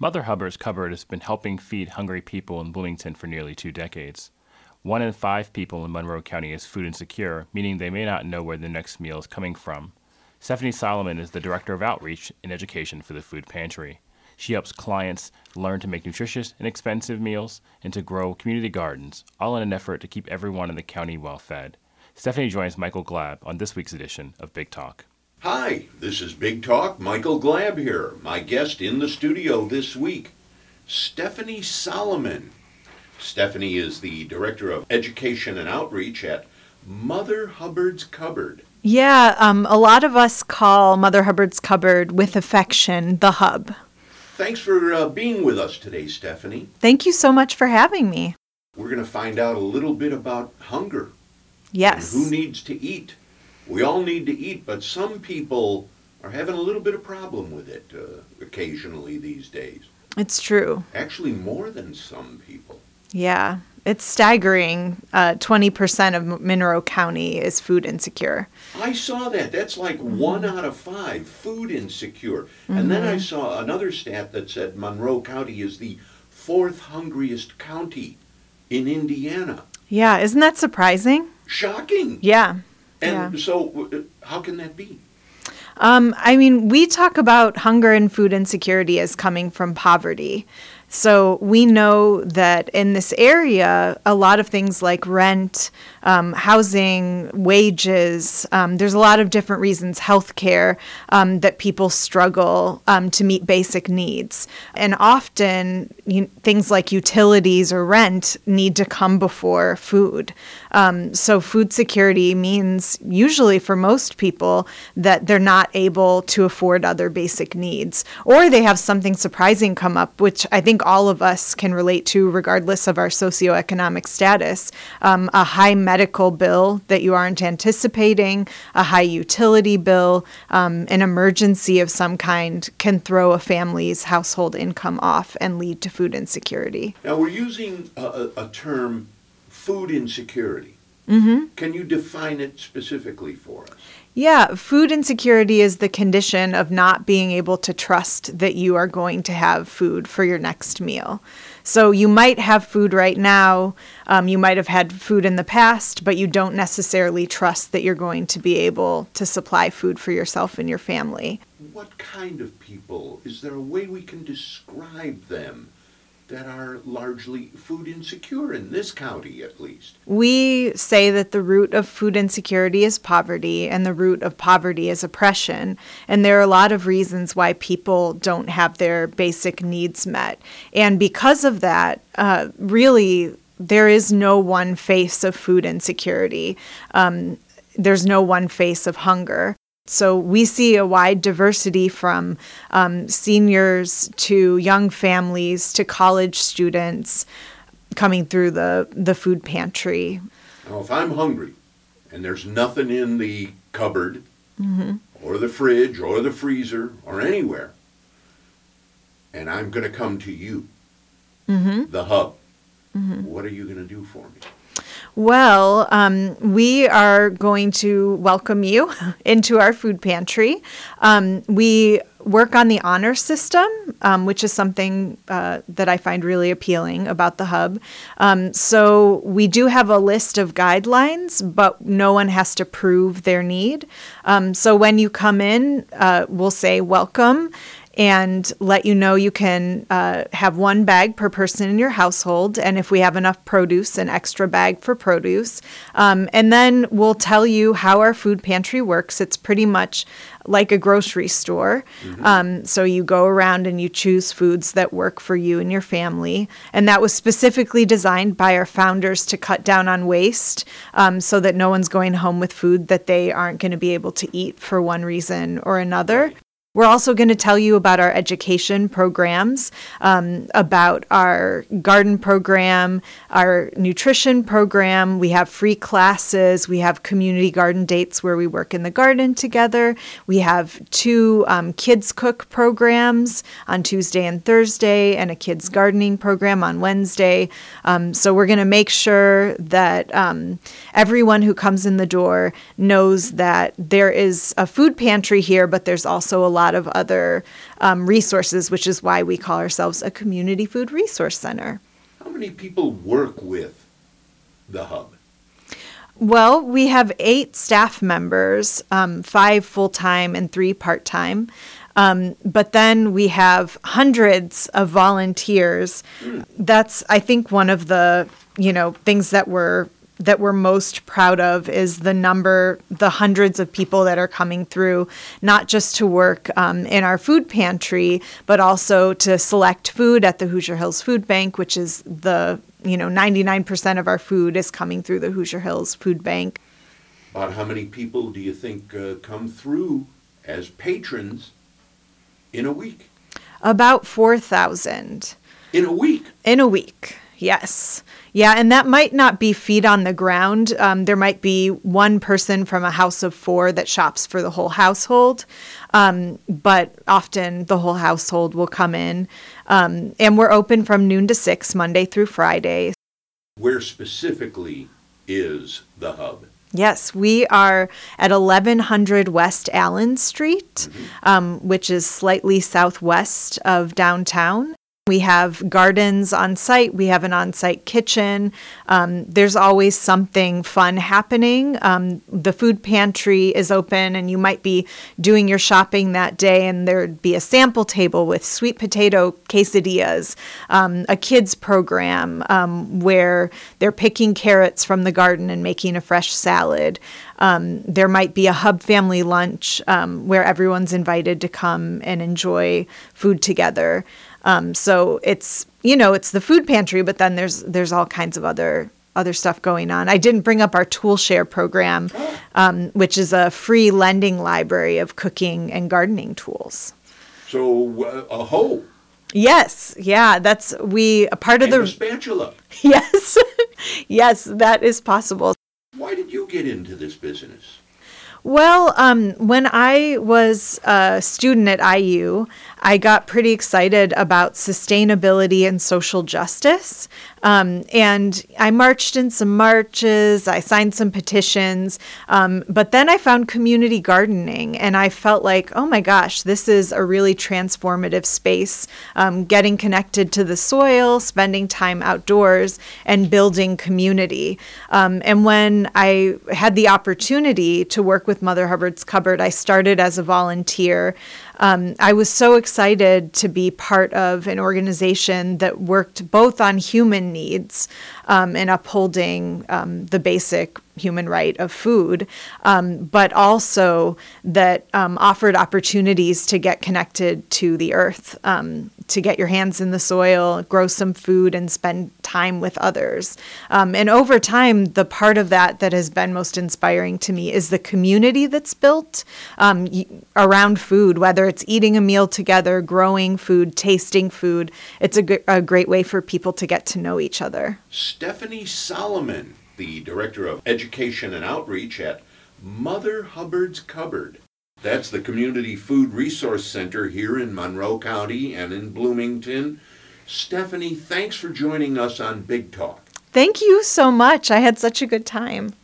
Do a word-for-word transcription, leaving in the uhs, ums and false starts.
Mother Hubbard's Cupboard has been helping feed hungry people in Bloomington for nearly two decades. One in five people in Monroe County is food insecure, meaning they may not know where their next meal is coming from. Stephanie Solomon is the Director of Outreach and Education for the Food Pantry. She helps clients learn to make nutritious, inexpensive meals and to grow community gardens, all in an effort to keep everyone in the county well fed. Stephanie joins Michael Glab on this week's edition of Big Talk. Hi, this is Big Talk. Michael Glab here. My guest in the studio this week, Stephanie Solomon. Stephanie is the Director of Education and Outreach at Mother Hubbard's Cupboard. Yeah, um, a lot of us call Mother Hubbard's Cupboard with affection the Hub. Thanks for uh, being with us today, Stephanie. Thank you so much for having me. We're going to find out a little bit about hunger. Yes. And who needs to eat? We all need to eat, but some people are having a little bit of problem with it uh, occasionally these days. It's true. Actually, more than some people. Yeah, it's staggering. Uh, twenty percent of Monroe County is food insecure. I saw that. That's like mm-hmm. one out of five, food insecure. Mm-hmm. And then I saw another stat that said Monroe County is the fourth hungriest county in Indiana. Yeah, isn't that surprising? Shocking. Yeah. And yeah. so uh, how can that be? Um, I mean, we talk about hunger and food insecurity as coming from poverty. So we know that in this area, a lot of things like rent, um, housing, wages, um, there's a lot of different reasons, healthcare, um, that people struggle um, to meet basic needs. And often you, things like utilities or rent need to come before food. Um, so food security means usually for most people that they're not able to afford other basic needs, or they have something surprising come up, which I think all of us can relate to regardless of our socioeconomic status. Um, a high medical bill that you aren't anticipating, a high utility bill, um, an emergency of some kind can throw a family's household income off and lead to food insecurity. Now we're using a, a term, food insecurity. Mm-hmm. Can you define it specifically for us? Yeah, food insecurity is the condition of not being able to trust that you are going to have food for your next meal. So you might have food right now, um, you might have had food in the past, but you don't necessarily trust that you're going to be able to supply food for yourself and your family. What kind of people? Is there a way we can describe them that are largely food insecure in this county, at least? We say that the root of food insecurity is poverty, and the root of poverty is oppression. And there are a lot of reasons why people don't have their basic needs met. And because of that, uh, really, there is no one face of food insecurity. Um, there's no one face of hunger. So we see a wide diversity from um, seniors to young families to college students coming through the, the food pantry. Now, if I'm hungry and there's nothing in the cupboard mm-hmm. or the fridge or the freezer or anywhere, and I'm going to come to you, mm-hmm. the Hub, mm-hmm. what are you going to do for me? Well, um, we are going to welcome you into our food pantry. Um, we work on the honor system, um, which is something uh, that I find really appealing about the Hub. Um, so we do have a list of guidelines, but no one has to prove their need. Um, so when you come in, uh, we'll say welcome and let you know you can uh, have one bag per person in your household, and if we have enough produce, an extra bag for produce. Um, and then we'll tell you how our food pantry works. It's pretty much like a grocery store. Mm-hmm. Um, so you go around and you choose foods that work for you and your family. And that was specifically designed by our founders to cut down on waste, um, so that no one's going home with food that they aren't going to be able to eat for one reason or another. We're also going to tell you about our education programs, um, about our garden program, our nutrition program. We have free classes. We have community garden dates where we work in the garden together. We have two um, kids cook programs on Tuesday and Thursday and a kids gardening program on Wednesday. Um, so we're going to make sure that um, everyone who comes in the door knows that there is a food pantry here, but there's also a lot lot of other um, resources, which is why we call ourselves a community food resource center. How many people work with the hub? Well, we have eight staff members, um, five full-time and three part-time. Um, but then we have hundreds of volunteers. Mm. That's, I think, one of the, you know, things that we're that we're most proud of is the number, the hundreds of people that are coming through, not just to work um, in our food pantry, but also to select food at the Hoosier Hills Food Bank, which is the, you know, ninety-nine percent of our food is coming through the Hoosier Hills Food Bank. About how many people do you think uh, come through as patrons in a week? About four thousand. In a week? In a week, yes. Yeah, and that might not be feet on the ground. Um, there might be one person from a house of four that shops for the whole household, um, but often the whole household will come in. Um, and we're open from noon to six, Monday through Friday. Where specifically is the hub? Yes, we are at eleven hundred West Allen Street, mm-hmm. um, which is slightly southwest of downtown. We have gardens on site. We have an on-site kitchen. Um, there's always something fun happening. Um, the food pantry is open, and you might be doing your shopping that day, and there'd be a sample table with sweet potato quesadillas, um, a kids program um, where they're picking carrots from the garden and making a fresh salad. Um, there might be a hub family lunch um, where everyone's invited to come and enjoy food together. Um, so it's, you know, it's the food pantry, but then there's there's all kinds of other other stuff going on. I didn't bring up our Tool Share program, um, which is a free lending library of cooking and gardening tools. So uh, a hoe. Yes, yeah, that's we a part of and the a spatula. Yes, yes, that is possible. Why did you get into this business? Well, um, when I was a student at I U, I got pretty excited about sustainability and social justice. Um, and I marched in some marches, I signed some petitions, um, but then I found community gardening, and I felt like, oh my gosh, this is a really transformative space, um, getting connected to the soil, spending time outdoors, and building community. Um, and when I had the opportunity to work with Mother Hubbard's Cupboard, I started as a volunteer. Um, I was so excited to be part of an organization that worked both on human needs um, and upholding um, the basic human right of food, um, but also that um, offered opportunities to get connected to the earth, um, to get your hands in the soil, grow some food, and spend time with others. Um, and over time, the part of that that has been most inspiring to me is the community that's built um, y- around food, whether it's eating a meal together, growing food, tasting food. It's a, g- a great way for people to get to know each other. Stephanie Solomon, the Director of Education and Outreach at Mother Hubbard's Cupboard. That's the Community Food Resource Center here in Monroe County and in Bloomington. Stephanie, thanks for joining us on Big Talk. Thank you so much. I had such a good time.